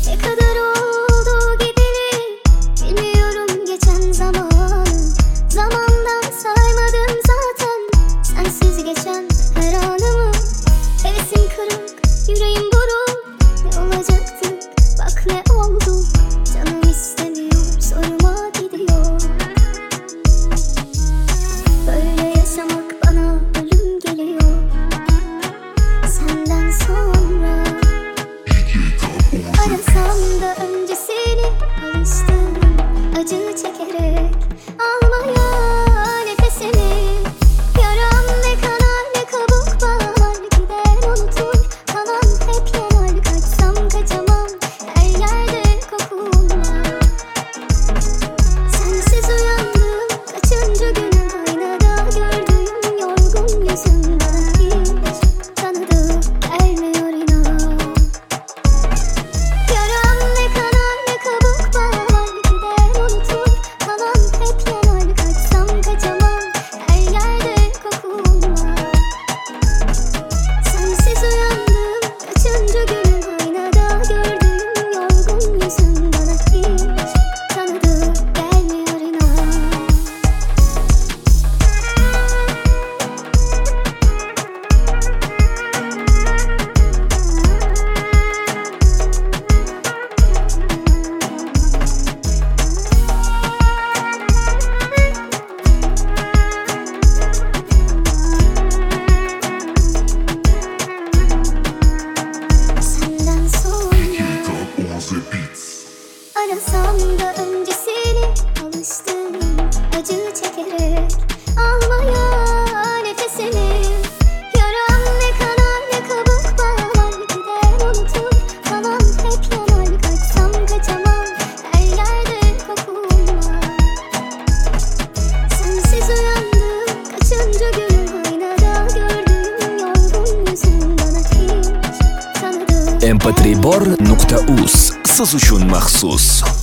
Ne kadar oldu gideli, bilmiyorum geçen zamanı. Zamandan saymadım zaten, sensiz geçen her anımı. Hevesim kırık, yüreğim buruk. Ne olacaktı, bak ne oldu. Canım istemiyor, soruma gidiyor. Böyle yaşamak bana ölüm geliyor. Senden sonra arasam da öncesini, alıştım acı çekerek almaya nefesimi. Yaram ne kanar ne kabuk bağlar, gider unutur kalan hep yanar. Kaçsam kaçamam, her yerde kokun var. Sensiz uyandım kaçıncı günüm, aynada gördüğüm yorgun yüzüm bana hiç tanıdık gelmiyor inan. Yaram ne kanar ne kabuk bağlar, gider unutur kalan hep yanar. Kaçsam kaçamam, her yerde kokun var. Sensiz uyandım kaçıncı günüm, aynada gördüğüm yorgun yüzüm bana hiç tanıdık gelmiyor inan. Senden sonra arasam da öncesini, alıştım acı çekerek almaya nefesimi. Yaram ne kanar ne kabuk bağlar, gider unutur kalan hep yanar. Kaçsam kaçamam, her yerde kokun var. Sensiz uyandım kaçıncı günüm, aynada gördüğüm yorgun yüzüm bana hiç tanıdık mp3bor.uz siz uchun maxsus.